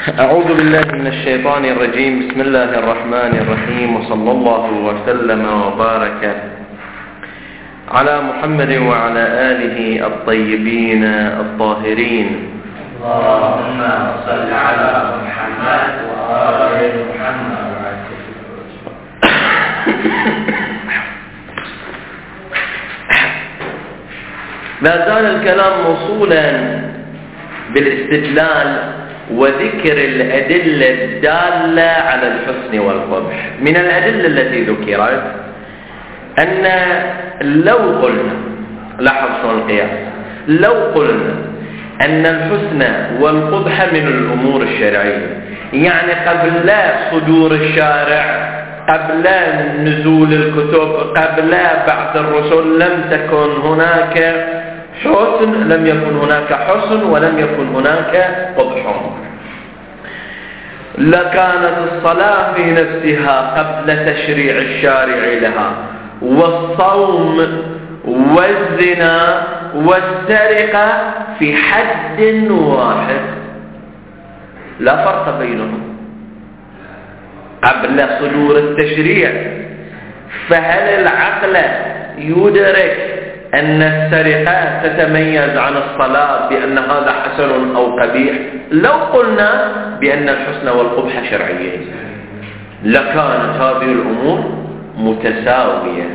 أعوذ بالله من الشيطان الرجيم. بسم الله الرحمن الرحيم، وصلى الله وسلم وبارك على محمد وعلى آله الطيبين الطاهرين. اللهم صل على محمد وآل محمد. ما زال الكلام موصولا بالاستدلال وذكر الأدلة الدالة على الحسن والقبح. من الأدلة التي ذكرت أن لو قلنا، لاحظوا القياس، لو قلنا أن الحسن والقبح من الأمور الشرعية، يعني قبل صدور الشارع، قبل نزول الكتب، قبل بعث الرسل لم تكن هناك حسن، لم يكن هناك حسن ولم يكن هناك قبح، لكانت الصلاة في نفسها قبل تشريع الشارع لها، والصوم والزنا والسرقة في حد واحد، لا فرق بينهم قبل صدور التشريع. فهل العقل يدرك أن السرقة تتميز عن الصلاة بأن هذا حسن أو قبيح؟ لو قلنا بأن الحسن والقبح شرعيين لكانت هذه الأمور متساوية.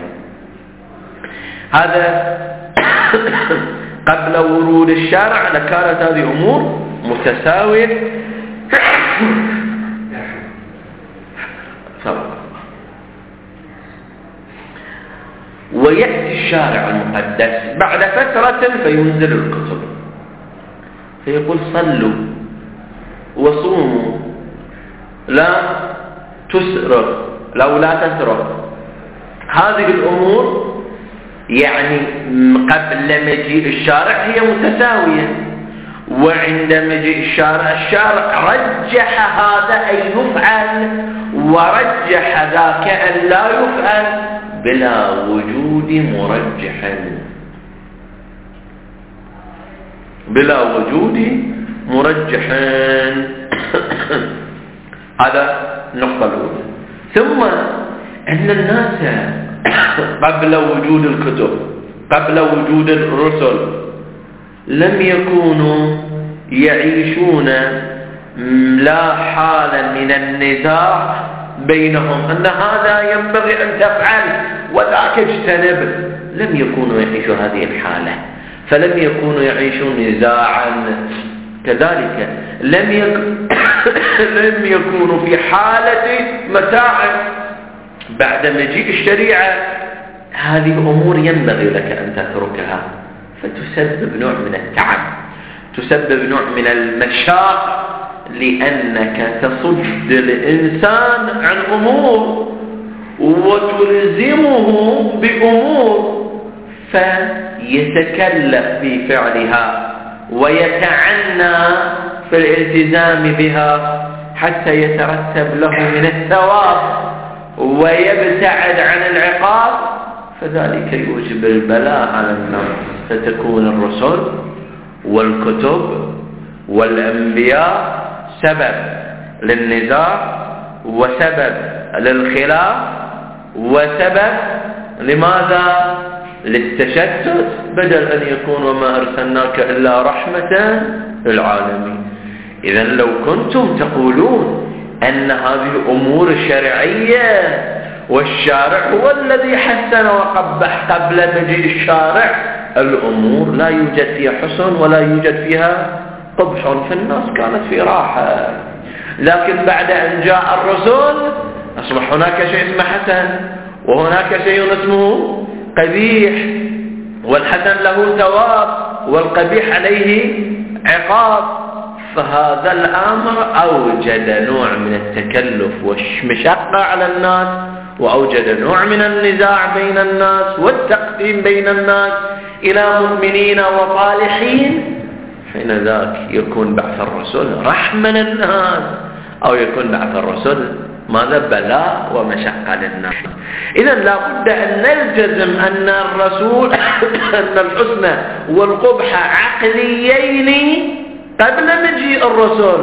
هذا قبل ورود الشارع لكانت هذه أمور متساوية. ويأتي الشارع المقدس بعد فترة فينزل الكتب فيقول صلوا وصوموا، لا تسرق، لو لا تسرق. هذه الأمور يعني قبل مجيء الشارع هي متساوية، وعند مجيء الشارع رجح هذا أن يفعل ورجح ذاك أن لا يفعل بلا وجود مرجح، بلا وجود مرجح. هذا النقطة الأولى. ثم أن الناس قبل وجود الكتب، قبل وجود الرسل، لم يكونوا يعيشون لا حالة من النزاع بينهم أن هذا ينبغي أن تفعل وذاك اجتنب. لم يكونوا يعيشوا هذه الحالة، فلم يكونوا يعيشون نزاعا. كذلك لم يكونوا في حالة متاع. بعد مجيء الشريعة هذه أمور ينبغي لك أن تتركها، فتسبب نوع من التعب، تسبب نوع من المشاق، لأنك تصد الإنسان عن أمور وتلزمه بأمور فيتكلف في فعلها ويتعنى في الالتزام بها حتى يترتب له من الثواب ويبتعد عن العقاب، فذلك يوجب البلاء على الناس. فتكون الرسل والكتب والأنبياء سبب للنزاع وسبب للخلاف وسبب لماذا؟ للتشتت، بدل أن يكون وما أرسلناك إلا رحمة للعالمين. إذن لو كنتم تقولون أن هذه الأمور شرعية والشارع هو الذي حسن وقبح قبل مجيء الشارع، الأمور لا يوجد فيها حسن ولا يوجد فيها قبح، فالناس كانت في راحة. لكن بعد أن جاء الرسول أصبح هناك شيء اسمه حسن وهناك شيء اسمه قبيح، والحسن له ثواب والقبيح عليه عقاب. فهذا الأمر أوجد نوع من التكلف والمشقة على الناس، وأوجد نوع من النزاع بين الناس والتقسيم بين الناس إلى مؤمنين وصالحين. حين ذاك يكون بعث الرسل رحمة للناس، أو يكون بعث الرسل ماذا؟ بلاء ومشقة للناس. إذن لا بد أن نلتزم أن الرسول أن الحسن والقبح عقليين قبل مجيء الرسل،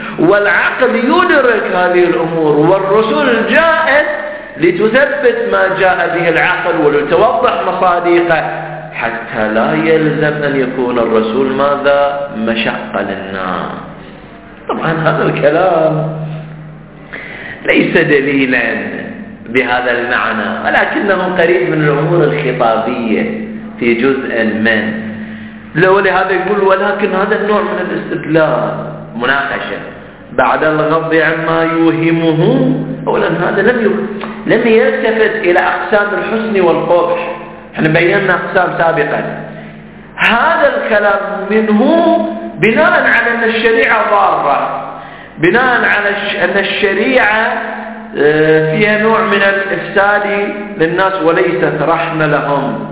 والعقل يدرك هذه الأمور، والرسل جاءت لتثبت ما جاء به العقل ولتوضح مصادقه، حتى لا يلزم أن يكون الرسول ماذا؟ مشقة للناس. طبعا هذا الكلام ليس دليلا بهذا المعنى، ولكنه قريب من الأمور الخطابية في جزء من، ولهذا يقول ولكن هذا النوع من الاستدلال مناقشة بعد الغض عما يوهمه. أولا هذا لم يلتفت إلى أقسام الحسن والقبح، احنا بينا أقسام سابقا. هذا الكلام منه بناء على أن الشريعة ضارة، بناء على أن الشريعة فيها نوع من الإفساد للناس وليست رحمة لهم،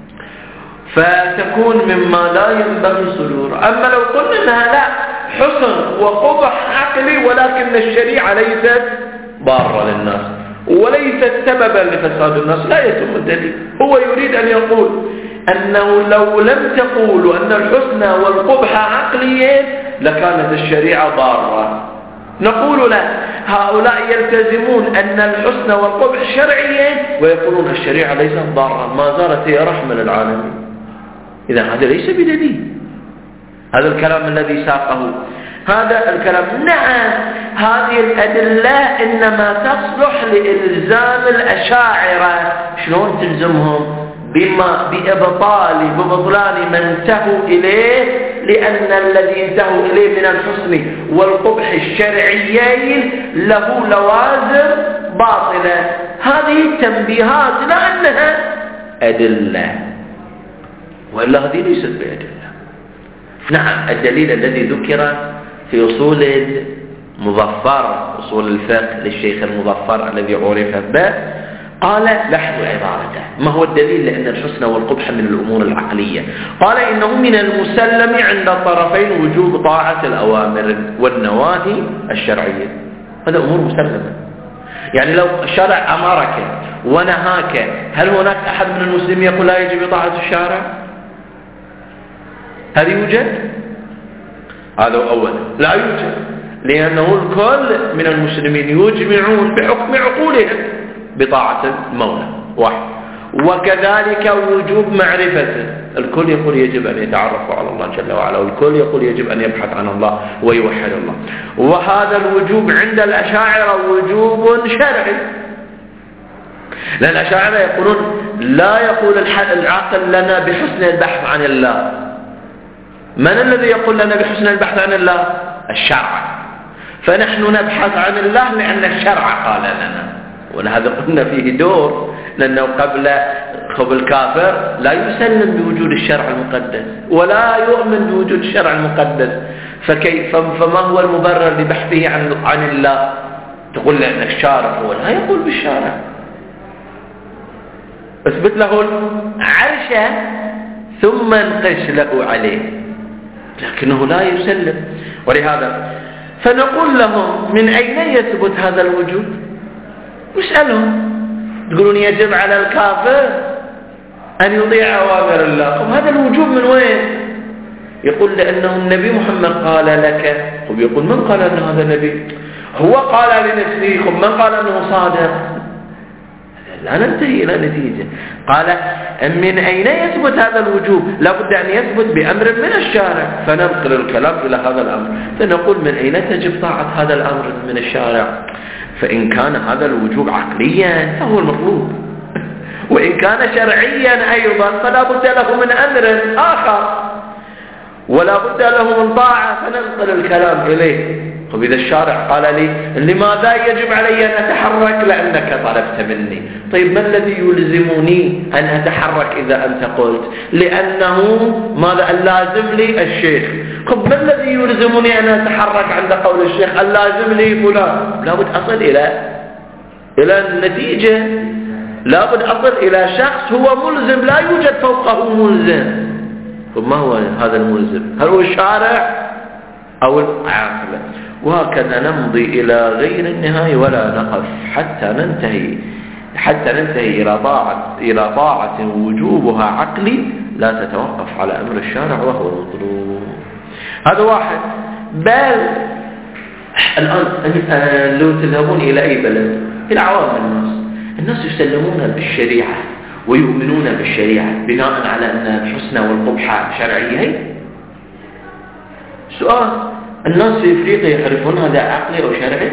فتكون مما لا ينبغي صدوره. أما لو قلنا أنها لا، حسن وقبح عقلي، ولكن الشريعة ليست ضارة للناس وليست سببا لفساد الناس، لا يتم الدليل. هو يريد أن يقول أنه لو لم تقولوا أن الحسن والقبح عقليين لكانت الشريعة ضارة. نقول لا، هؤلاء يلتزمون أن الحسن والقبح شرعيين ويقولون الشريعة ليست ضارة، ما زالت هي رحمة للعالمين. إذا هذا ليس بدليل. هذا الكلام الذي ساقه، هذا الكلام نعم، هذه الأدلة إنما تصلح لإلزام الأشاعرة. شلون تلزمهم؟ ببطلان ما انتهوا إليه، لأن الذي انتهوا إليه من الحسن والقبح الشرعيين له لوازم باطلة. هذه تنبيهات لأنها أدلة، وإلا هذه ليست بأدلة. نعم، الدليل الذي ذكر في أصول المظفر، أصول الفقه للشيخ المظفر الذي عرف به، قال لاحظوا عبارته، ما هو الدليل؟ لأن الحسن والقبح من الأمور العقلية. قال إنه من المسلم عند الطرفين وجوب طاعة الأوامر والنواهي الشرعية. هذا أمور مسلمة. يعني لو الشارع أمرك ونهاك، هل هناك أحد من المسلمين يقول لا يجب طاعة الشارع؟ هل يوجد؟ هذا أولا لا يوجد، لأنه الكل من المسلمين يجمعون بحكم عقولهم بطاعة المولى واحد. وكذلك وجوب معرفته، الكل يقول يجب أن يتعرف على الله جل وعلا، والكل يقول يجب أن يبحث عن الله ويوحد الله. وهذا الوجوب عند الأشاعرة وجوب شرعي، لأن الأشاعرة يقولون لا يقول العقل لنا بحسن البحث عن الله. من الذي يقول لنا بحسن البحث عن الله؟ الشرع. فنحن نبحث عن الله لأن الشرع قال لنا، ولهذا قلنا فيه دور، لأنه قبل الكافر لا يسلم بوجود الشرع المقدس ولا يؤمن بوجود الشرع المقدس، فما هو المبرر لبحثه عن الله؟ تقول لأن الشارع هو، لا يقول بالشارع، اثبت له العرش ثم انقش له عليه، لكنه لا يسلم. ولهذا فنقول لهم من أين يثبت هذا الوجود؟ نسألهم، تقولون يجب على الكافر أن يطيع أوامر الله، هذا الوجوب من وين؟ يقول لأنه النبي محمد قال لك. يقول من قال أن هذا النبي؟ هو قال لنفسه، من قال أنه صادق؟ لا ننتهي إلى نتيجة. قال من أين يثبت هذا الوجوب؟ لابد أن يثبت بأمر من الشارع، فننقل الكلام إلى هذا الأمر، فنقول من أين تجب طاعة هذا الأمر من الشارع؟ فإن كان هذا الوجوب عقليا فهو المطلوب، وإن كان شرعيا أيضا فلا بد له من أمر آخر ولا بد له من طاعة، فننقل الكلام إليه. إذا الشارع قال لي لماذا يجب علي أن أتحرك؟ لأنك طلبت مني. طيب ما الذي يلزمني أن أتحرك إذا أنت قلت؟ لأنه ماذا اللازم لي الشيخ. ما الذي يلزمني أن أتحرك عند قول الشيخ؟ اللازم لي فلان. لابد أصل إلى النتيجة، لابد أصل إلى شخص هو ملزم، لا يوجد فوقه ملزم. ما هو هذا الملزم؟ هل هو الشارع أو العاقل؟ وهكذا نمضي إلى غير النهاية ولا نقف حتى ننتهي إلى طاعة وجوبها عقلي لا تتوقف على أمر الشارع وهو المطلوب. هذا واحد. بل الآن لو تذهبون إلى أي بلد، إلى عوام الناس يسلمون بالشريعة ويؤمنون بالشريعة بناء على أن الحسنى والقبح شرعيين. سؤال: الناس في إفريقيا يعرفون هذا عقلي أو شرعي؟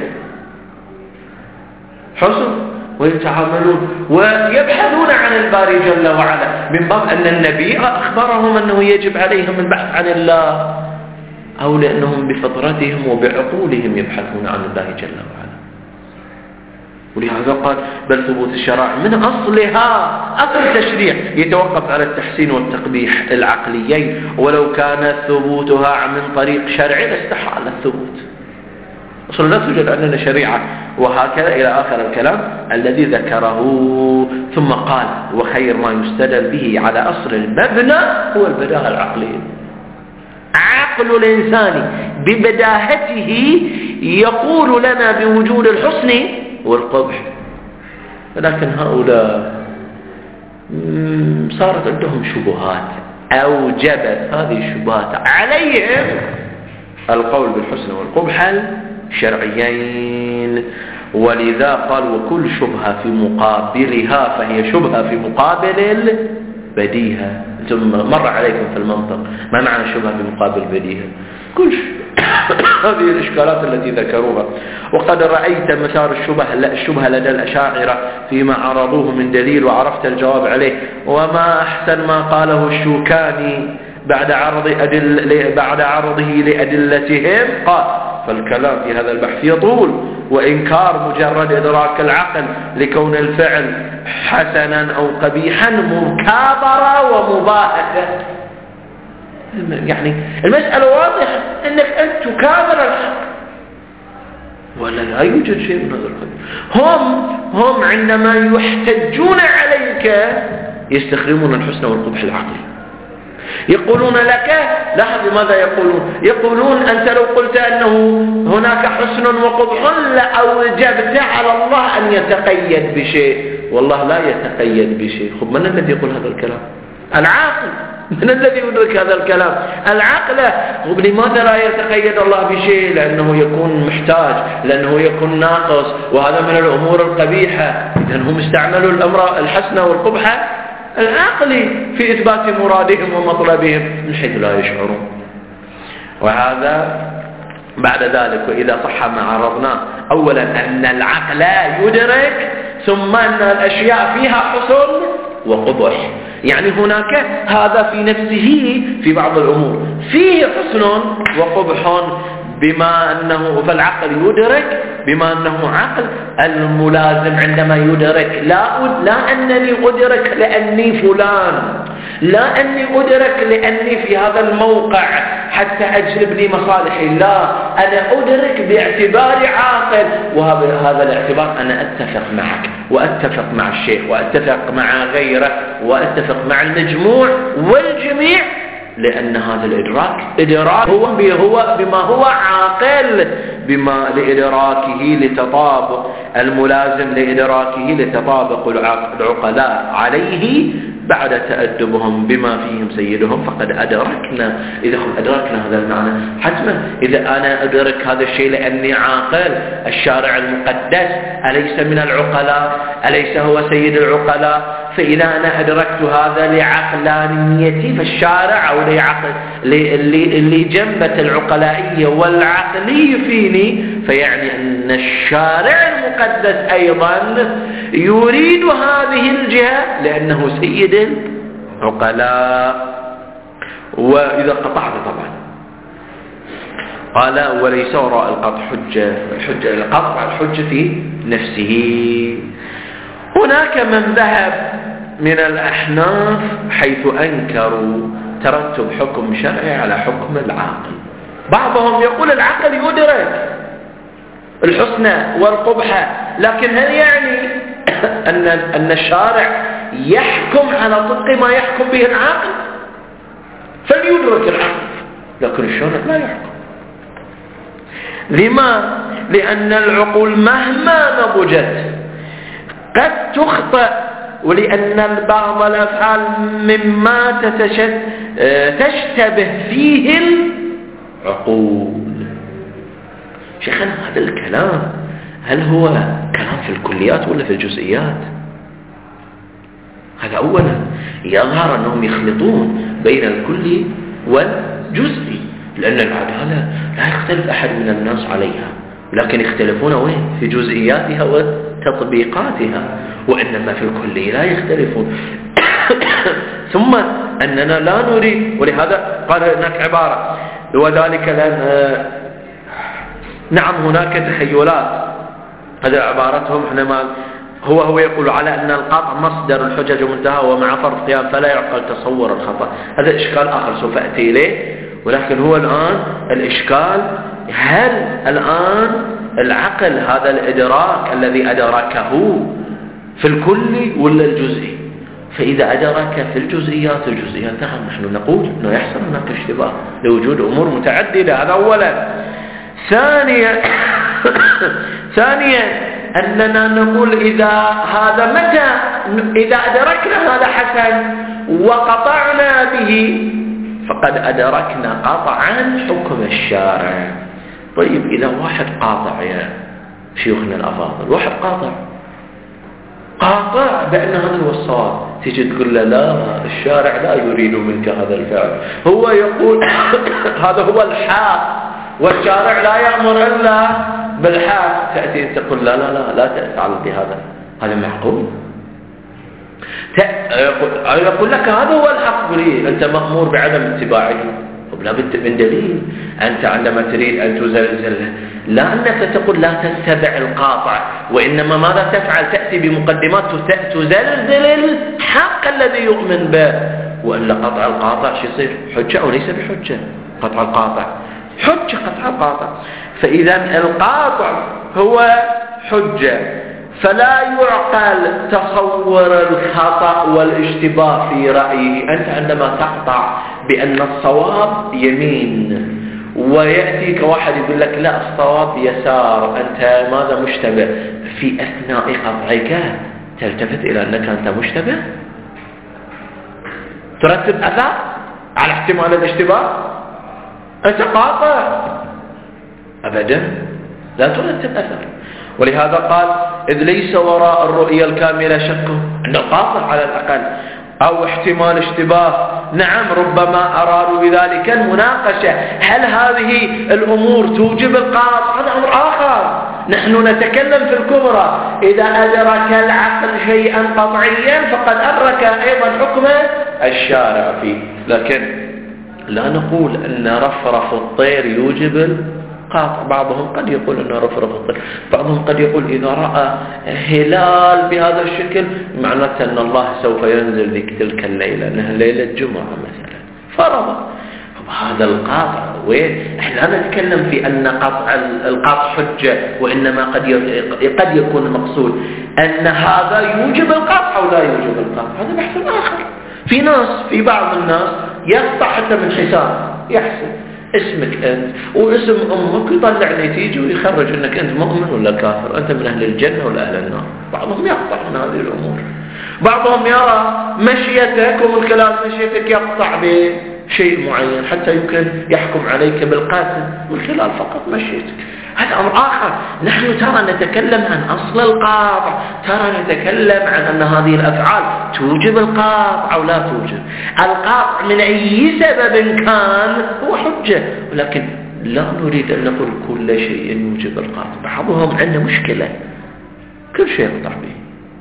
حسن، ويتعاملون ويبحثون عن الباري جل وعلا من باب أن النبي أخبرهم أنه يجب عليهم البحث عن الله، أو لأنهم بفطرتهم وبعقولهم يبحثون عن الله جل وعلا. ولهذا قال: بل ثبوت الشرائع من أصلها، أصل تشريع يتوقف على التحسين والتقبيح العقليين، ولو كان ثبوتها من طريق شرعي لاستحال الثبوت. أصلا لا توجد عندنا شريعة، وهكذا إلى آخر الكلام الذي ذكره. ثم قال: وخير ما يستدل به على أصل المبنى هو البداهة العقلية. عقل الإنسان ببداهته يقول لنا بوجود الحسن والقبح، ولكن هؤلاء صارت عندهم شبهات، أوجبت هذه الشبهات عليهم القول بالحسن والقبح الشرعيين. ولذا قال: وكل شبهة في مقابلها فهي شبهة في مقابل البديهة. ثم مر عليكم في المنطق ما معنى شبهة في مقابل البديهة؟ كل هذه الإشكالات التي ذكروها. وقد رأيت مسار الشبهة لدى الأشاعرة فيما عرضوه من دليل، وعرفت الجواب عليه. وما أحسن ما قاله الشوكاني بعد عرضه لأدلتهم. قال: فالكلام في هذا البحث يطول، وإنكار مجرد إدراك العقل لكون الفعل حسنا أو قبيحا مكابرة ومباهة. يعني المسألة واضحة أنك أنت تكابر الحق، ولا لا يوجد شيء من هذا القبيل. هم عندما يحتجون عليك يستخدمون الحسن والقبح العقلي. يقولون لك، لاحظ ماذا يقولون أنت لو قلت أنه هناك حسن وقبح لأوجبت على الله أن يتقيد بشيء، والله لا يتقيد بشيء. خب من الذي يقول هذا الكلام؟ العاقل. من الذي يدرك هذا الكلام؟ العقل. ولماذا لا يتقيد الله بشيء؟ لأنه يكون محتاج، لأنه يكون ناقص، وهذا من الأمور القبيحة. إذن هم استعملوا الأمر الحسن والقبح العقلي في إثبات مرادهم ومطلبهم من حيث لا يشعرون. وهذا بعد ذلك. وإذا صح ما عرضناه، أولا أن العقل يدرك، ثم أن الأشياء فيها حسن وقبح. يعني هناك هذا في نفسه في بعض الأمور فيه حسن وقبح، بما أنه فالعقل يدرك بما أنه عقل. الملازم عندما يدرك لا أنني أدرك لأني فلان، لا أني أدرك لأني في هذا الموقع حتى أجلب لي مصالحي، لا، أنا أدرك باعتباري عاقل. وهذا الاعتبار أنا أتفق معك وأتفق مع الشيخ وأتفق مع غيره وأتفق مع المجموع والجميع، لأن هذا الإدراك هو بما هو عاقل، بما لإدراكه لتطابق الملازم لإدراكه لتطابق العقلاء عليه بعد تأدبهم بما فيهم سيدهم. فقد أدركنا، إذا أدركنا هذا المعنى حتما. إذا أنا أدرك هذا الشيء لأني عاقل، الشارع المقدس أليس من العقلاء؟ أليس هو سيد العقلاء؟ فإذا أنا أدركت هذا لعقلانيتي، فالشارع أو اللي جنبت العقلائية والعقلية فيني، فيعني أن الشارع المقدس أيضا يريد هذه الجهة لأنه سيد العقلاء. وإذا قطعت طبعا قال: وليس وراء القطع القطع الحجة في نفسه. هناك من ذهب من الأحناف حيث أنكروا ترتب حكم شرعي على حكم العاقل. بعضهم يقول العقل يدرك الحسنى والقبح، لكن هل يعني أن الشارع يحكم على طبق ما يحكم به العقل؟ فليدرك العقل، لكن الشارع لا يحكم. لما؟ لأن العقول مهما نضجت قد تخطئ، ولأن بعض الأفعال مما تشتبه فيه العقول. شيخنا هذا الكلام هل هو كلام في الكليات ولا في الجزئيات؟ هذا أولا. يظهر أنهم يخلطون بين الكلي والجزئي، لأن العدالة لا يختلف أحد من الناس عليها، لكن يختلفون وين؟ في جزئياتها وتطبيقاتها، وإنما في الكلي لا يختلفون. ثم أننا لا نريد، ولهذا قال هناك عبارة، وذلك لأن نعم هناك تخيلات، هذا عبارتهم احنا ما هو يقول على أن القطع مصدر الحجج ومنتهى ومع فرض قيام فلا يعقل تصور الخطأ. هذا إشكال آخر سوف أتي إليه، ولكن هو الآن الإشكال هل الآن العقل هذا الإدراك الذي أدركه في الكل ولا الجزئي؟ فإذا أدرك في الجزئيات نحن نقول أنه يحصل هناك اشتباه لوجود أمور متعددة. هذا أولا. ثانيا أننا نقول إذا أدركنا هذا حسن وقطعنا به فقد أدركنا قطعا حكم الشارع. طيب إذا واحد قاطع يا شيوخنا الأفاضل، واحد قاطع بأن هذا هو الصواب، تيجي تقول له لا الشارع لا يريد منك هذا الفعل، هو يقول هذا هو الحق والشارع لا يأمر إلا بالحق، تأتي تقول لا تفعل بهذا، هذا معقول؟ يقول لك هذا هو الحق، لي أنت مأمور بعدم اتباعه، لا بد من دليل. أنت عندما تريد أن تزلزله لا أنك تقول لا تتبع القاطع، وإنما ماذا تفعل؟ تأتي بمقدمات تزلزل الحق الذي يؤمن به، وإلا قطع القاطع شو يصير؟ حجة أو ليس بحجة؟ قطع القاطع حجة، قطع القاطع. فإذا القاطع هو حجة، فلا يعقل تصور الخطأ والاشتباه في رأيه. أنت عندما تقطع بأن الصواب يمين ويأتيك واحد يقول لك لا الصواب يسار، أنت ماذا مشتبه؟ في أثناء قطعك تلتفت إلى أنك أنت مشتبه؟ ترتب أثر على احتمال الاشتباه؟ أنت قاطع أبدا، لا ترتب أثر. ولهذا قال إذ ليس وراء الرؤية الكاملة شك، أنه قاطع على الأقل، أو احتمال اشتباه. نعم ربما أرادوا بذلك المناقشة، هل هذه الأمور توجب القاطع؟ هذا أمر آخر. نحن نتكلم في الكبرى، إذا أدرك العقل شيئا قطعيا فقد أدرك أيضا حكم الشارع فيه، لكن لا نقول أن رفرف الطير يوجب القاطع. بعضهم قد يقول أنه رفرف الطير، بعضهم قد يقول إذا رأى هلال بهذا الشكل معناته أن الله سوف ينزل ذيك تلك الليلة، أنها ليلة جمعة مثلا فرض. هذا القاطع وين؟ احنا لا نتكلم في أن القاطع حجة، وإنما قد يكون المقصود أن هذا يوجب القاطع أو لا يوجب القاطع. هذا بحث آخر. في بعض الناس يقطع حتى من حساب، يحسب اسمك أنت واسم أمك يطلع نتيجة ويخرج أنك أنت مؤمن ولا كافر، أنت من أهل الجنة ولا أهل النار. بعضهم يقطع من هذه الأمور. بعضهم يرى مشيتك ومن خلال مشيتك يقطع بشيء معين حتى يمكن يحكم عليك بالقاتل من خلال فقط مشيتك. هذا أمر آخر. نحن ترى نتكلم عن أصل القاطع، ترى نتكلم عن أن هذه الأفعال توجب القاطع أو لا توجب القاطع من أي سبب كان هو حجة، ولكن لا نريد أن نقول كل شيء يوجب القاطع. بعضهم عنده مشكلة كل شيء يقطع به،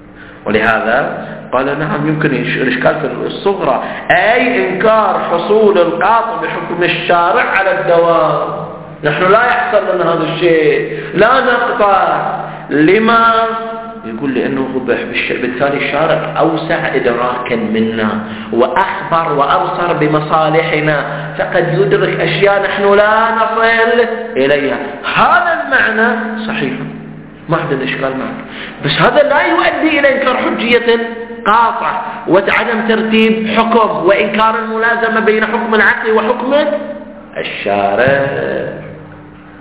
ولهذا قال نعم يمكن الإشكال في الصغرى، أي إنكار حصول القاطع بحكم الشارع على الدوام. نحن لا يحصل لنا هذا الشيء، لا نقطع. لما؟ يقول لأنه بالتالي الشارع أوسع إدراكا منا وأخبر وأبصر بمصالحنا، فقد يدرك أشياء نحن لا نصل إليها. هذا المعنى صحيح، ما عندنا إشكال معه، بس هذا لا يؤدي إلى إنكار حجية القاطع وعدم ترتيب حكم وإنكار الملازمة بين حكم العقل وحكم الشارع.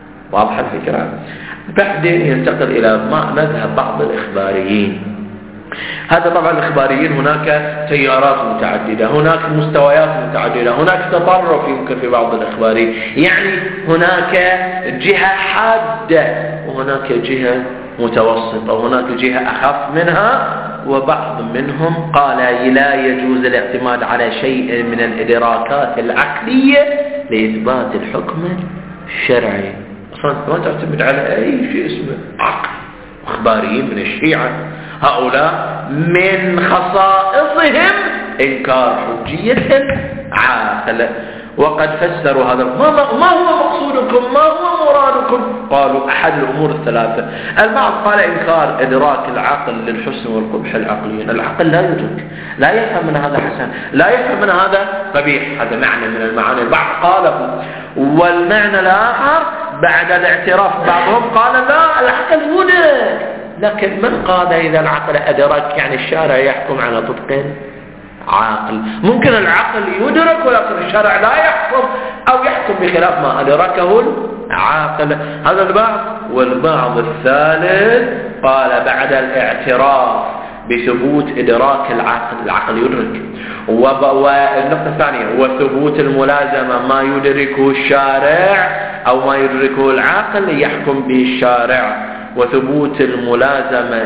واضح الفكرة؟ بعدين ينتقل إلى مذهب بعض الإخباريين هذا طبعا الإخباريين هناك تيارات متعددة، هناك مستويات متعددة، هناك تطرف يمكن في بعض الإخباريين، يعني هناك جهة حادة وهناك جهة متوسطة وهناك جهة أخف منها. وبعض منهم قال لا يجوز الاعتماد على شيء من الإدراكات العقلية لإثبات الحكم الشرعي. أصلا ما تعتمد على أي شيء اسمه عقل. إخباريين من الشيعة هؤلاء من خصائصهم إنكار حجية العاقل، وقد فسروا هذا. ما هو مقصودكم؟ ما هو مرادكم؟ قالوا أحد الأمور الثلاثة. البعض قال إنكار إدراك العقل للحسن والقبح العقليين. العقل لا يدرك، لا يفهم من هذا حسن، لا يفهم من هذا قبيح. هذا معنى من المعاني. البعض قاله. والمعنى الآخر بعد الاعتراف بعضهم قال لا، العقل يدرك، لكن من قال إذا العقل أدرك؟ يعني الشارع يحكم على طبق عاقل. ممكن العقل يدرك ولكن الشرع لا يحكم أو يحكم بخلاف ما أدركه العاقل. هذا البعض. والبعض الثالث قال بعد الاعتراف بثبوت إدراك العقل يدرك، والنقطة الثانية وثبوت الملازمة ما يدركه الشارع أو ما يدركه العاقل يحكم به الشارع، وثبوت الملازمة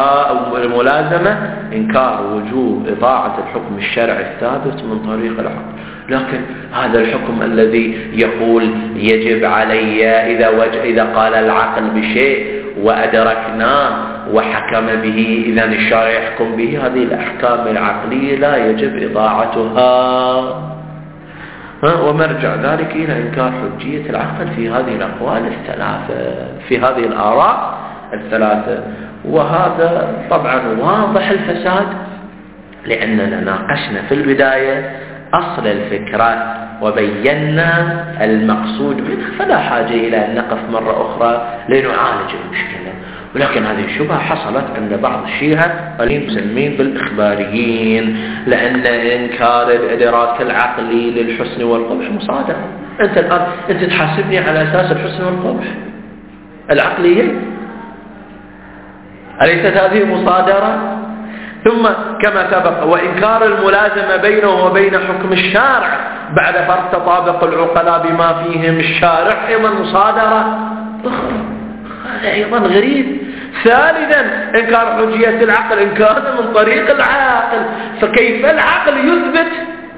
إنكار وجوب إطاعة الحكم الشرعي الثابت من طريق العقل. لكن هذا الحكم الذي يقول يجب علي إذا قال العقل بشيء وأدركناه وحكم به إذن الشارع يحكم به، هذه الأحكام العقلية لا يجب إطاعتها. ومرجع ذلك إلى إنكار حجية العقل في هذه الأقوال الثلاثة، في هذه الآراء الثلاثة. وهذا طبعا واضح الفساد، لأننا ناقشنا في البداية أصل الفكرة وبينا المقصود منها، فلا حاجة إلى أن نقف مرة أخرى لنعالج المشكلة. ولكن هذه الشبهة حصلت عند بعض الشيعة المسلمين بالإخباريين، لأن إنكار الإدراك العقلي للحسن والقبح مصادرة. أنت الآن تحاسبني على أساس الحسن والقبح العقلية، أليست هذه مصادرة؟ ثم كما سبق وإنكار الملازمة بينه وبين حكم الشارع بعد فرق تطابق العقلاء بما فيهم الشارع أيضا مصادرة أخرى. هذا أيضا غريب. ثالثا إنكار حجية العقل إنكار من طريق العاقل. فكيف العقل يثبت؟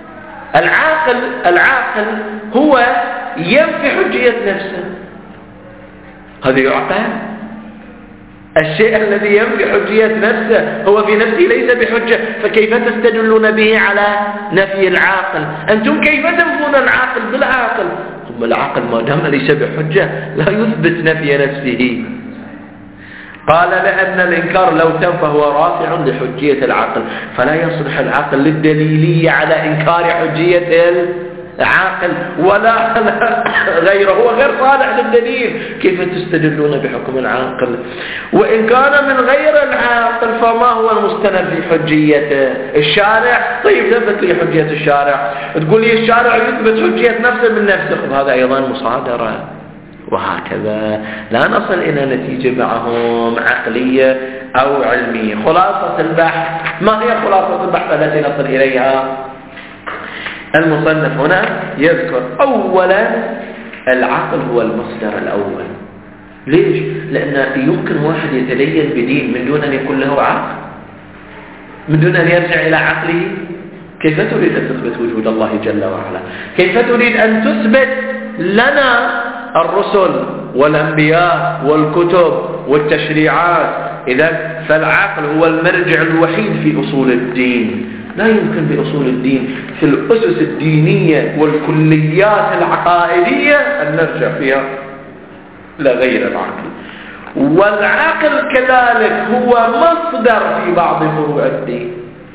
العاقل هو ينفي حجية نفسه، هذا يعقل؟ الشيء الذي ينفي حجية نفسه هو في نفسه ليس بحجة، فكيف تستدلون به على نفي العاقل؟ أنتم كيف تنفون العاقل بالعاقل؟ ثم العاقل ما دام ليس بحجة لا يثبت نفي نفسه. قال لأن الإنكار لو تم فهو رافع لحجية العقل، فلا يصلح العقل للدليلية على إنكار حجية العاقل ولا غيره، هو غير صالح للدليل. كيف تستدلون بحكم العاقل؟ وإن كان من غير العاقل فما هو المستند لحجيته؟ الشارع. طيب ثبت لي حجية الشارع، تقول لي الشارع يثبت حجية نفسه من نفسه، هذا أيضا مصادرة. وهكذا لا نصل إلى نتيجة معهم عقلية أو علمية. خلاصة البحث، ما هي خلاصة البحث التي نصل إليها؟ المصنف هنا يذكر أولا العقل هو المصدر الأول. ليش؟ لأن يمكن واحد يتدين بدين من دون أن يكون له عقل، من دون أن يرجع إلى عقله. كيف تريد أن تثبت وجود الله جل وعلا؟ كيف تريد أن تثبت لنا الرسل والأنبياء والكتب والتشريعات؟ إذن فالعقل هو المرجع الوحيد في أصول الدين. لا يمكن بأصول الدين في الأسس الدينية والكليات العقائدية أن نرجع فيها لغير العقل. والعقل كذلك هو مصدر في بعض فروع الدين.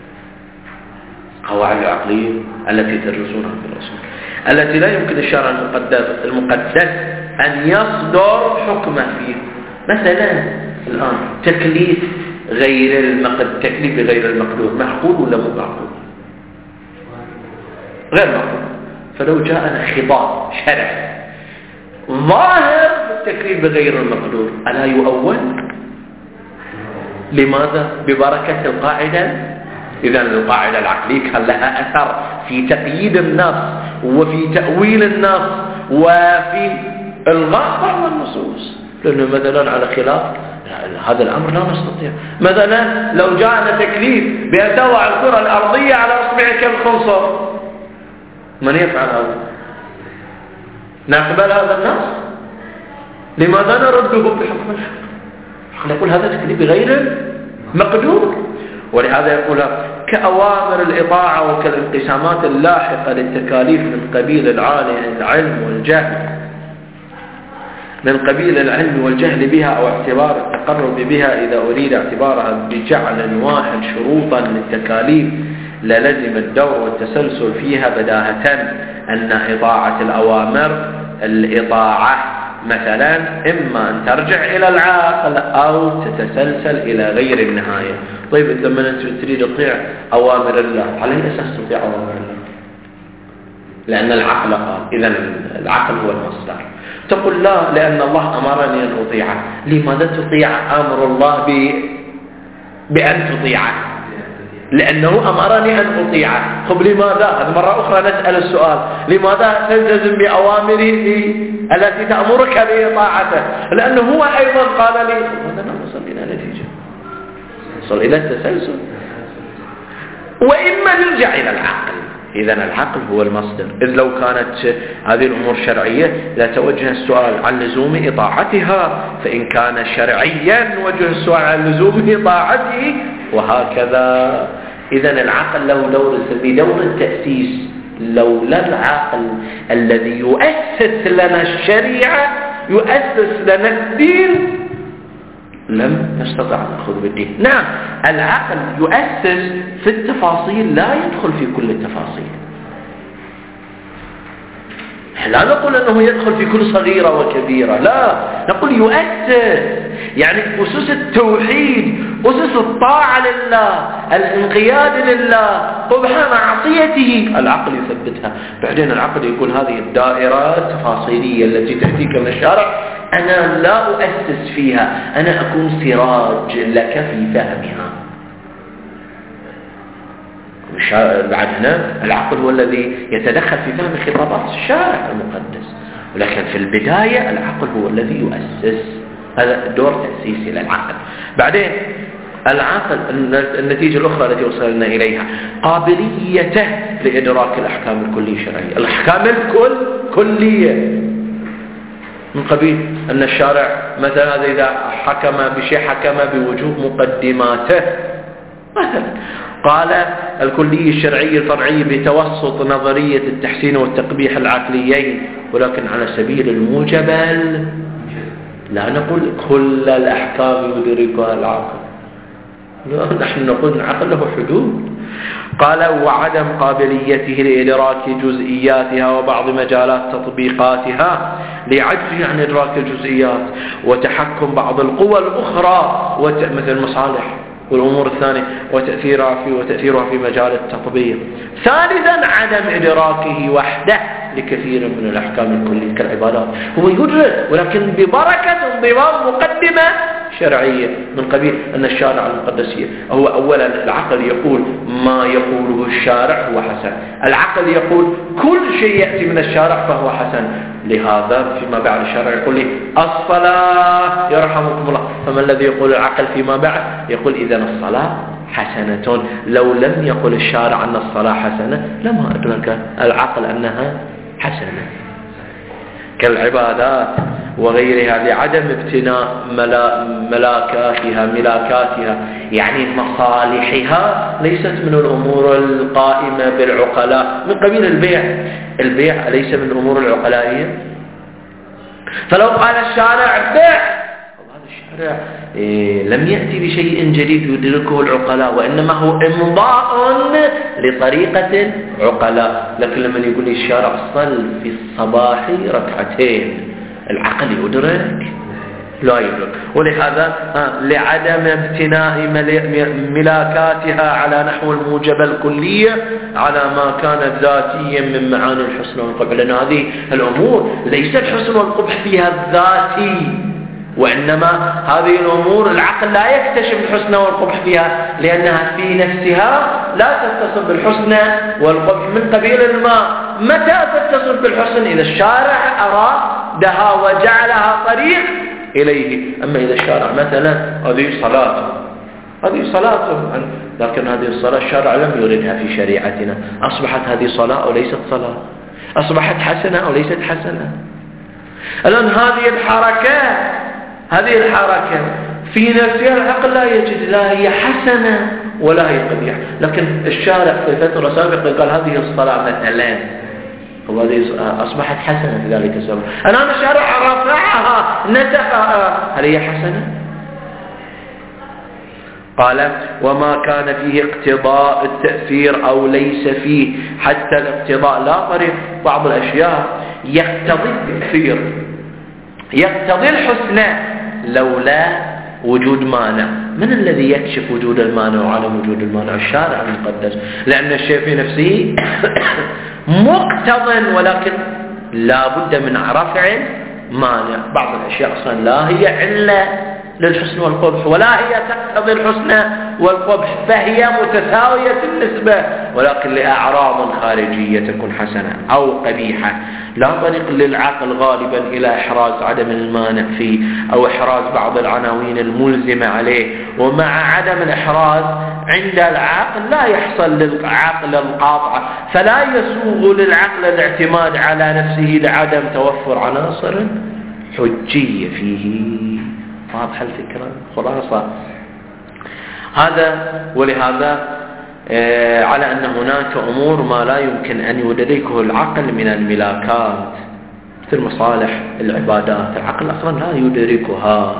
قواعد العقلية التي تدرسونها في الأصول، التي لا يمكن الشرع المقدس أن يصدر حكمه فيه. مثلا الآن تكليف غير المقدور معقول ولا مو معقول؟ غير معقول. فلو جاءنا خطاب شرعي ظاهر التكليف بغير المقدور ألا يؤول؟ لماذا؟ ببركة القاعدة. إذن القاعدة العقلية كان لها أثر في تقييد النص وفي تأويل النص وفي إلغاء بعض النصوص، لأنه مثلا على خلاف هذا الأمر لا نستطيع. مثلا لو جاءنا تكليف بأن توضع الكرة الأرضية على أصبعك الخنصر، من يفعل هذا؟ نقبل هذا النص؟ لماذا نرده بحكم الحق؟ نقول هذا تكليف غير مقدور. ولهذا يقول كأوامر الإطاعة وكالانقسامات اللاحقة للتكاليف من قبيل العلم والجهل، من قبيل العلم والجهل بها أو اعتبار التقرب بها إذا أريد اعتبارها بجعل واحد شروطا للتكاليف للزم الدور والتسلسل فيها بداهة أن إطاعة الأوامر الإطاعة مثلا إما أن ترجع إلى العقل أو تتسلسل إلى غير النهاية. طيب إذا لما أنت تريد تطيع أوامر الله، على أي أساس تطيع أوامر الله؟ لأن العقل قال، إذن العقل هو المصدر. تقول لا، لأن الله أمرني أن أطيعه. لماذا تطيع أمر الله بأن تطيعه؟ لأنه أمرني أن أطيعه. طب لماذا؟ هذه مرة أخرى نسأل السؤال، لماذا تلتزم بأوامره التي تأمرك بإطاعته؟ لأنه هو أيضا قال لي. هذا نوصل إلى نتيجة، نوصل إلى التسلسل. وإما نرجع إلى العقل. إذن العقل هو المصدر. إذ لو كانت هذه الأمور شرعية لتوجه السؤال عن لزوم إطاعتها، فإن كان شرعيا وجه السؤال عن لزوم إطاعته، وهكذا. إذن العقل له دور سلبي، دور التأسيس. لولا العقل الذي يؤسس لنا الشريعة، يؤسس لنا الدين، لم نستطع أن نأخذ بالدين. نعم، العقل يؤسس في التفاصيل، لا يدخل في كل التفاصيل. لا نقول أنه يدخل في كل صغيرة وكبيرة، لا، نقول يؤسس. يعني أسس التوحيد، أسس الطاعة لله، الانقياد لله، قبح معصيته، العقل يثبتها. بعدين العقل يقول هذه الدائرة التفاصيلية التي تأتيك من الشارع أنا لا أؤسس فيها، أنا أكون سراج لك في فهمها. بعد هنا العقل هو الذي يتدخل في فهم خطابات الشارع المقدس، ولكن في البداية العقل هو الذي يؤسس. هذا دور تأسيسي للعقل. بعدين العقل، النتيجة الأخرى التي وصلنا إليها قابليته لإدراك الأحكام الكلية الشرعية. الأحكام الكلية من قبيل أن الشارع مثلا إذا حكم بشيء حكم بوجوب مقدماته. مثلا قال الكلية الشرعية الفرعية بتوسط نظرية التحسين والتقبيح العقليين، ولكن على سبيل الموجبل، لا نقول كل الأحكام يدركها العقل، لا، نحن نقول العقل له حدود. قال وعدم قابليته لإدراك جزئياتها وبعض مجالات تطبيقاتها، لعجزه عن إدراك الجزئيات وتحكم بعض القوى الأخرى مثل المصالح والأمور الثانية وتأثيرها في مجال التطبيق. ثالثا عدم إدراكه وحده لكثير من الأحكام الكلية كالعبادات. هو يدرك ولكن ببركة انضمام مقدمة شرعية من قبيل أن الشارع المقدسية. هو أولا العقل يقول ما يقوله الشارع هو حسن، العقل يقول كل شيء يأتي من الشارع فهو حسن. لهذا فيما بعد الشارع يقول لي الصلاة يرحمكم الله، فما الذي يقول العقل فيما بعد؟ يقول إذن الصلاة حسنة. لو لم يقل الشارع أن الصلاة حسنة لما أدرك العقل أنها حسنة. كالعبادات وغيرها لعدم ابتناء ملاكاتها، يعني مصالحها ليست من الأمور القائمة بالعقلاء، من قبيل البيع ليس من الأمور العقلائية. فلو قال الشارع بيع، هذا الشارع لم يأتي بشيء جديد يدركه العقلاء، وإنما هو إمضاء لطريقة عقلاء. لكن لما يقول الشارع صل في الصباح ركعتين، العقل يدرك؟ لا يدرك. ولهذا لعدم ابتناء ملاكاتها على نحو الموجبة الكلية على ما كانت ذاتيا من معاني الحسن والقبح، لأن هذه الأمور ليست حسن والقبح فيها الذاتي، وإنما هذه الأمور العقل لا يكتشف الحسنى والقبح فيها، لأنها في نفسها لا تتصف بالحسنى والقبح. من قبيل الماء متى تتصف بالحسن؟ إذا الشارع أرادها وجعلها طريق إليه. أما إذا الشارع مثلا هذه صلاة لكن هذه الصلاة الشارع لم يردها في شريعتنا، أصبحت هذه صلاة أو ليست صلاة، أصبحت حسنة أو ليست حسنة. الآن هذه الحركة في نفسها العقل لا يجد لا هي حسنة ولا هي قبيحة، لكن الشارع في فترة سابقة قال هذه الصلاة مثلا وهذه أصبحت حسنة في ذلك السبب. الآن الشارع رفعها نسخها، هل هي حسنة؟ قال وما كان فيه اقتضاء التأثير أو ليس فيه حتى الاقتضاء لا طريق. بعض الأشياء يقتضي التأثير يقتضي الحسنى لولا وجود مانع. من الذي يكشف وجود المانع وعدم وجود المانع؟ الشارع المقدس، لأن الشيء في نفسه مقتضى ولكن لا بد من رفع مانع. بعض الأشياء أصلا لا هي علة للحسن والقبح ولا هي تقتضي الحسن والقبح، فهي متساوية النسبة، ولكن لأعراض خارجية تكون حسنة أو قبيحة. لا طريق للعقل غالبا إلى إحراز عدم المانع فيه أو إحراز بعض العناوين الملزمة عليه، ومع عدم الإحراز عند العقل لا يحصل للعقل القاطعة، فلا يسوغ للعقل الاعتماد على نفسه لعدم توفر عناصر حجية فيه. واضحة الفكرة؟ خلاصة هذا. ولهذا على أن هناك أمور ما لا يمكن أن يدركه العقل من الملاكات مثل مصالح العبادات، العقل أصلا لا يدركها.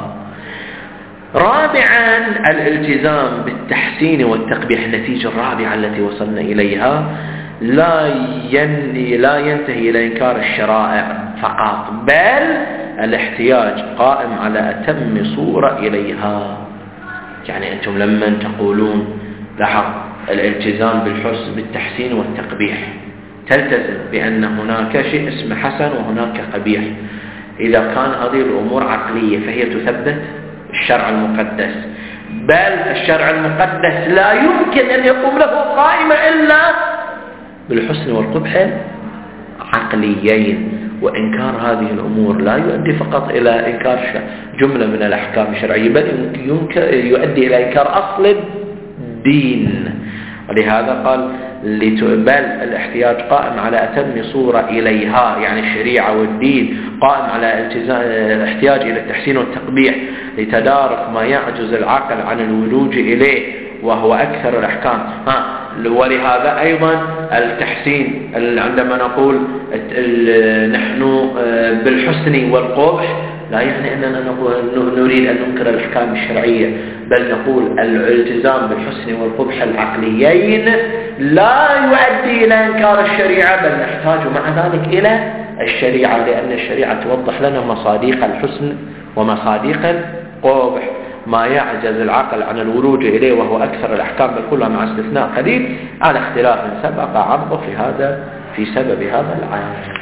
رابعا الالتزام بالتحسين والتقبيح. النتيجة الرابعة التي وصلنا إليها لا ينتهي إلى إنكار الشرائع فقط، بل الاحتياج قائم على أتم صورة إليها. يعني أنتم لما تقولون لاحظ الالتزام بالتحسين والتقبيح، تلتزم بأن هناك شيء اسمه حسن وهناك قبيح. إذا كان هذه الأمور عقلية فهي تثبت الشرع المقدس، بل الشرع المقدس لا يمكن أن يقوم له قائمة إلا بالحسن والقبح عقليين. وإنكار هذه الأمور لا يؤدي فقط إلى إنكار جملة من الأحكام الشرعية، بل يؤدي إلى إنكار أصل الدين. ولهذا قال بل الاحتياج قائم على أتم صورة إليها، يعني الشريعة والدين قائم على الاحتياج إلى التحسين والتقبيح لتدارك ما يعجز العقل عن الولوج إليه وهو أكثر الأحكام. ولهذا أيضا التحسين عندما نقول نحن بالحسن والقبح لا يعني أننا نريد أن ننكر الأحكام الشرعية، بل نقول الالتزام بالحسن والقبح العقليين لا يؤدي إلى إنكار الشريعة، بل نحتاج مع ذلك إلى الشريعة، لأن الشريعة توضح لنا مصادق الحسن ومصادق القبح، ما يعجز العقل عن الولوج إليه وهو أكثر الأحكام بل كلها مع استثناء قليل، على اختلاف سبق عرضه في سبب هذا العجز.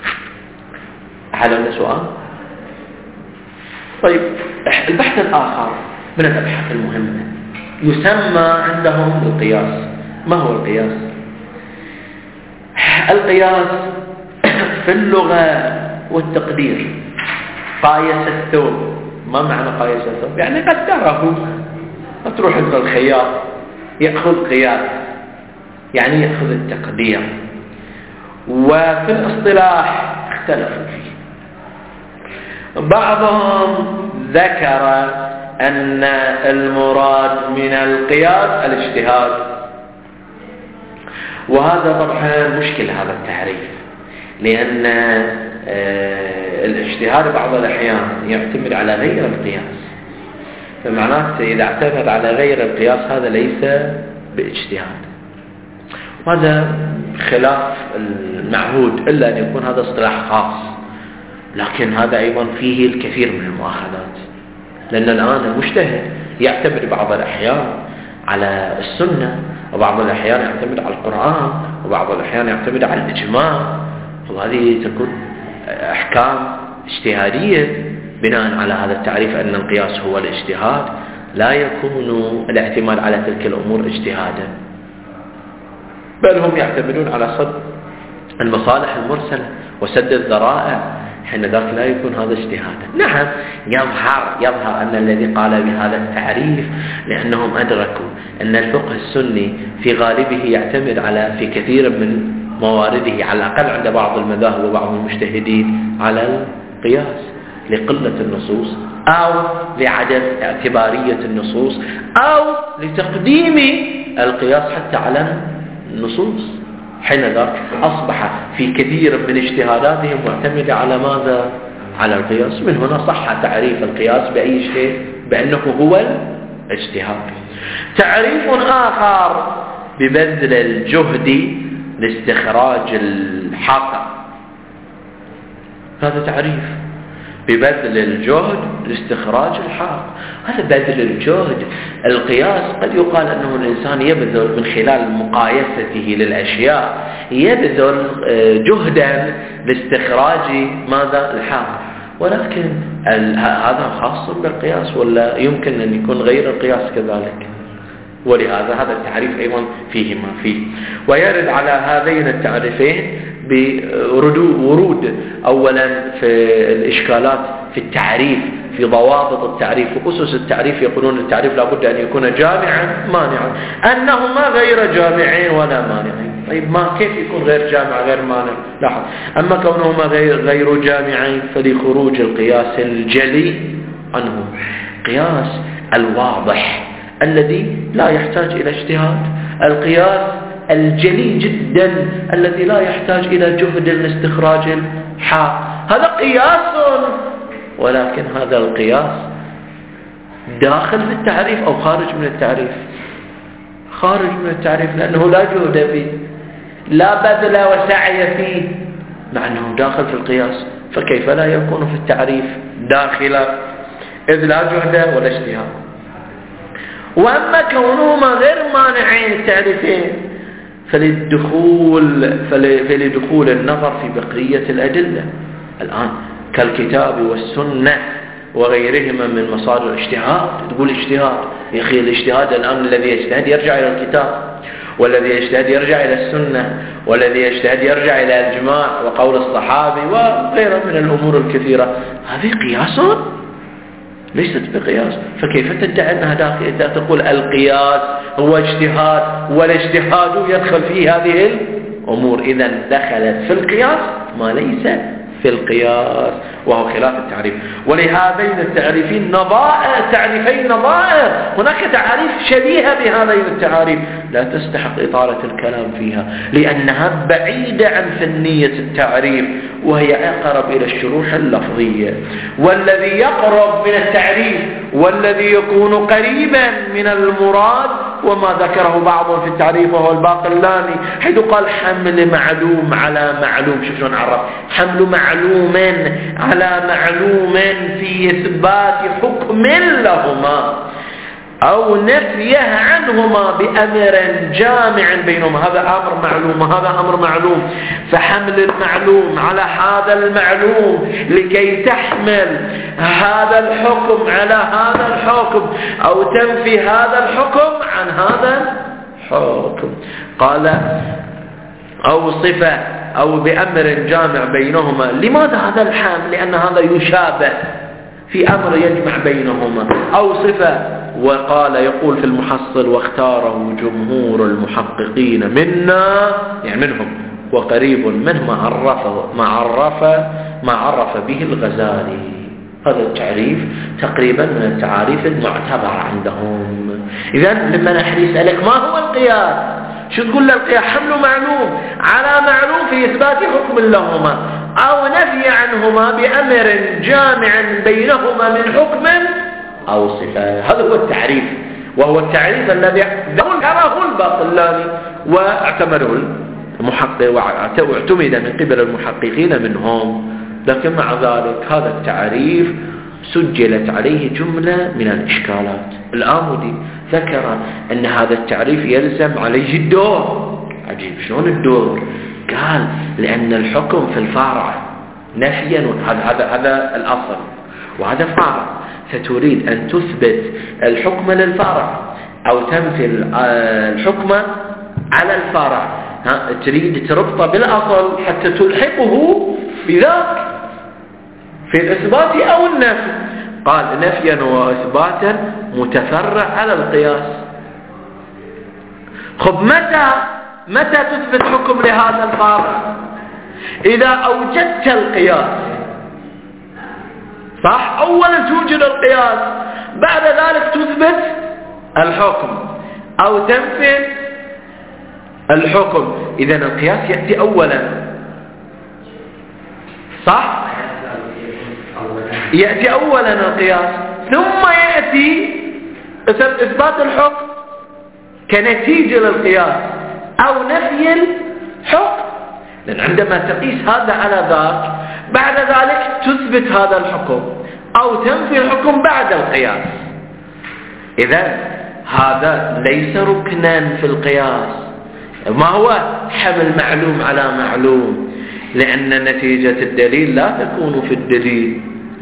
هل عندنا سؤال؟ طيب، البحث الآخر من الأبحاث المهمة يسمى عندهم القياس. ما هو القياس؟ القياس في اللغة والتقدير قايس الثوب. ما معنى قايس الثوب؟ يعني قدره. تروح عند الخياط يأخذ قياس، يعني يأخذ التقدير. وفي الاصطلاح اختلفوا فيه. بعضهم ذكر أن المراد من القياس الاجتهاد، وهذا طبعا مشكل هذا التعريف، لأن الاجتهاد بعض الأحيان يعتمد على غير القياس، فمعناته إذا اعتمد على غير القياس هذا ليس باجتهاد، وهذا خلاف المعهود، إلا أن يكون هذا اصطلاح خاص. لكن هذا أيضا فيه الكثير من المؤاخذات، لأن الآن المجتهد يعتمد بعض الأحيان على السنة، وبعض الأحيان يعتمد على القرآن، وبعض الأحيان يعتمد على الإجماع، وهذه تكون أحكام اجتهادية بناء على هذا التعريف أن القياس هو الاجتهاد، لا يكون الاعتماد على تلك الأمور اجتهادا، بل هم يعتمدون على صد المصالح المرسلة وسد الذرائع، حين ذاك لا يكون هذا اجتهادا. نعم، يظهر أن الذي قال بهذا التعريف لأنهم أدركوا أن الفقه السني في غالبه يعتمد في كثير من موارده، على الأقل عند بعض المذاهب وبعض المجتهدين، على القياس لقلة النصوص أو لعدم اعتبارية النصوص أو لتقديم القياس حتى على النصوص. حين ذاك أصبح في كثير من اجتهاداتهم معتمدة على ماذا؟ على القياس. من هنا صح تعريف القياس بأي شيء؟ بأنه هو الاجتهاد. تعريف آخر ببذل الجهد لاستخراج الحق، هذا تعريف ببذل الجهد لاستخراج الحق. هذا بذل الجهد. القياس قد يقال أنه الإنسان يبذل من خلال مقايسته للأشياء يبذل جهدا لاستخراج ماذا؟ الحق. ولكن هذا خاص بالقياس ولا يمكن أن يكون غير القياس كذلك؟ ولهذا هذا التعريف أيضا فيه ما فيه. ويرد على هذين التعريفين بورود أولا في الإشكالات في التعريف، في ضوابط التعريف وأسس التعريف. يقولون التعريف لابد أن يكون جامعا مانعا، أنهما غير جامعين ولا مانعين. طيب ما كيف يكون غير جامع غير مانع؟ لاحظ، أما كونهما غير جامعين فلخروج القياس الجلي عنه، قياس الواضح الذي لا يحتاج إلى اجتهاد، القياس الجلي جدا الذي لا يحتاج إلى جهد لاستخراج الحق. هذا قياس، ولكن هذا القياس داخل في التعريف أو خارج من التعريف؟ خارج من التعريف، لأنه لا جهد فيه، لا بذل وسعي فيه، مع أنه داخل في القياس، فكيف لا يكون في التعريف داخلا؟ إذ لا جهد ولا اجتهاد. وأما كونهما غير مانعين التعريفين فلدخول النظر في بقية الأدلة الآن كالكتاب والسنة وغيرهما من مصادر الاجتهاد. تقول اجتهاد، يا أخي الاجتهاد الآن الذي يجتهد يرجع إلى الكتاب، والذي يجتهد يرجع إلى السنة، والذي يجتهد يرجع إلى الإجماع وقول الصحابي وغيرها من الأمور الكثيرة. هذه قياس ليست بقياس. فكيف تدعي أنها داخل؟ تقول القياس هو اجتهاد والاجتهاد يدخل في هذه الأمور، إذن دخلت في القياس ما ليس في القياس، وهو خلاف التعريف. ولهذين التعريفين تعريفين نظائر. هناك تعريف شبيهة بهذين التعاريف لا تستحق إطالة الكلام فيها، لأنها بعيدة عن فنية التعريف، وهي أقرب إلى الشروح اللفظية. والذي يقرب من التعريف والذي يكون قريبا من المراد وما ذكره بعضهم في التعريف وهو الباقلاني، حيث قال حمل معلوم على معلوم. شو نعرف حمل معلوم على معلوم في إثبات حكم لهما أو نفيه عنهما بأمر جامع بينهما؟ هذا أمر معلوم وهذا أمر معلوم، فحمل المعلوم على هذا المعلوم لكي تحمل هذا الحكم على هذا الحكم أو تنفي هذا الحكم عن هذا الحكم. قال أو صفة أو بأمر جامع بينهما. لماذا هذا الحمل؟ لأن هذا يشابه في أمر يجمع بينهما. أو صفة، وقال يقول في المحصل واختاره جمهور المحققين منا، يعني منهم وقريب منه ما عرف به الغزالي. هذا التعريف تقريبا من التعاريف المعتبرة عندهم. إذن لما نحن يسألك ما هو القياس، شو تقول للقياس؟ حمل معلوم على معلوم في إثبات حكم لهما أو نفي عنهما بأمر جامع بينهما من حكم أو صفة. هذا هو التعريف، وهو التعريف الذي ذكره الباقلاني واعتمده المحقق واعتمد من قبل المحققين منهم. لكن مع ذلك هذا التعريف سجلت عليه جملة من الإشكالات. الآمدي ذكر أن هذا التعريف يلزم عليه الدور. عجيب، شلون الدور؟ قال لأن الحكم في الفارع نفيا، هذا الأصل، وهذا فارع، فتريد أن تثبت الحكم للفارع أو تنفي الحكم على الفارع، تريد تربطه بالأصل حتى تلحقه بذاك في الإثبات أو النفي. قال نفيا وإثباتا متفرع على القياس. خب متى تثبت حكم لهذا الفارع؟ إذا أوجدت القياس، صح؟ أولا توجد القياس، بعد ذلك تثبت الحكم أو تنفي الحكم. إذن القياس يأتي أولا، صح؟ يأتي أولا القياس، ثم يأتي إثبات الحكم كنتيجة للقياس أو نفي الحكم. لأن عندما تقيس هذا على ذاك بعد ذلك تثبت هذا الحكم أو تنفي الحكم بعد القياس. إذن هذا ليس ركنا في القياس. ما هو حمل معلوم على معلوم؟ لأن نتيجة الدليل لا تكون في الدليل،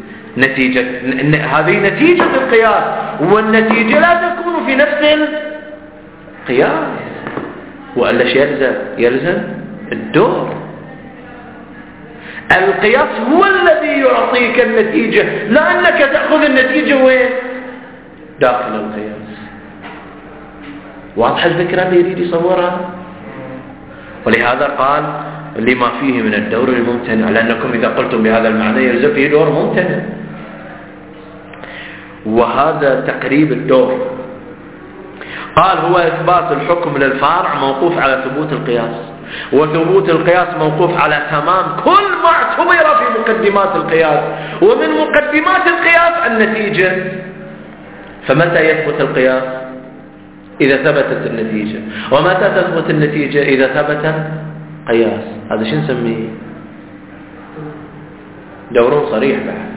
هذه نتيجة القياس، والنتيجة لا تكون في نفس القياس، وإلا يلزم الدور. القياس هو الذي يعطيك النتيجة، لا أنك تأخذ النتيجة وين؟ داخل القياس. واضح الفكرة اللي يريد يصورها؟ ولهذا قال لما فيه من الدور الممتنع، لأنكم إذا قلتم بهذا المعنى يلزم فيه دور ممتنع، وهذا تقريب الدور. قال هو إثبات الحكم للفارع موقوف على ثبوت القياس، وثبوت القياس موقوف على تمام كل ما اعتبر في مقدمات القياس، ومن مقدمات القياس النتيجة. فمتى يثبت القياس؟ إذا ثبتت النتيجة. ومتى تثبت النتيجة؟ إذا ثبت قياس. هذا شو نسميه؟ دور صريح بعد.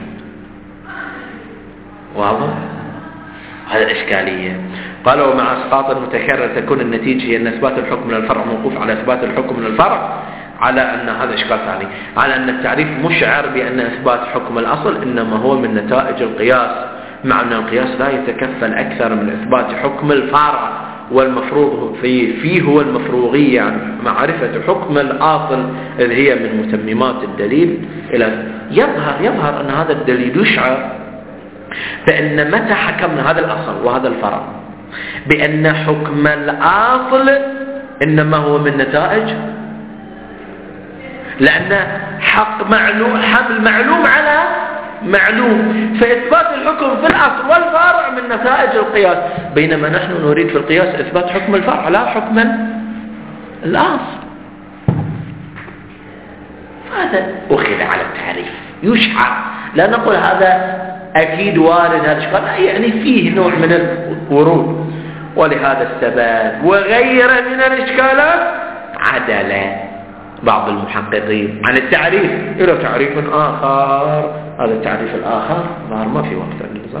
واضح؟ هذا الإشكالية. قالوا مع اسقاط المتكرر تكون النتيجة هي أن إثبات الحكم للفرع موقوف على إثبات الحكم للفرع، على أن هذا إشكال ثاني، على أن التعريف مشعر بأن إثبات حكم الأصل إنما هو من نتائج القياس، مع أن القياس لا يتكفل أكثر من إثبات حكم الفرع، والمفروض فيه هو المفروغية عن معرفة حكم الأصل اللي هي من متممات الدليل. إلى يظهر أن هذا الدليل يشعر بأن متى حكمنا هذا الأصل وهذا الفرع بأن حكم الأصل إنما هو من نتائج، لأن حق معلوم، حمل معلوم على معلوم، فإثبات الحكم في الأصل والفرع من نتائج القياس، بينما نحن نريد في القياس إثبات حكم الفرع لا حكم الأصل. هذا أخذ على التعريف يشعر، لا نقول هذا أكيد وارد هذا الشكل، لا، يعني فيه نوع من الورود. ولهذا السبب وغيره من الإشكالات عدل بعض المحققين عن التعريف إلى تعريف آخر. هذا التعريف الآخر ظهر ما في وقت النظر،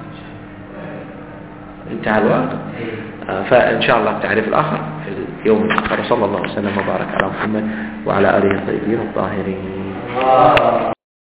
انتهى الوقت، فإن شاء الله التعريف الآخر في اليوم الآخر. صلى الله وسلم وبارك على محمد وعلى آله الطيبين الطاهرين.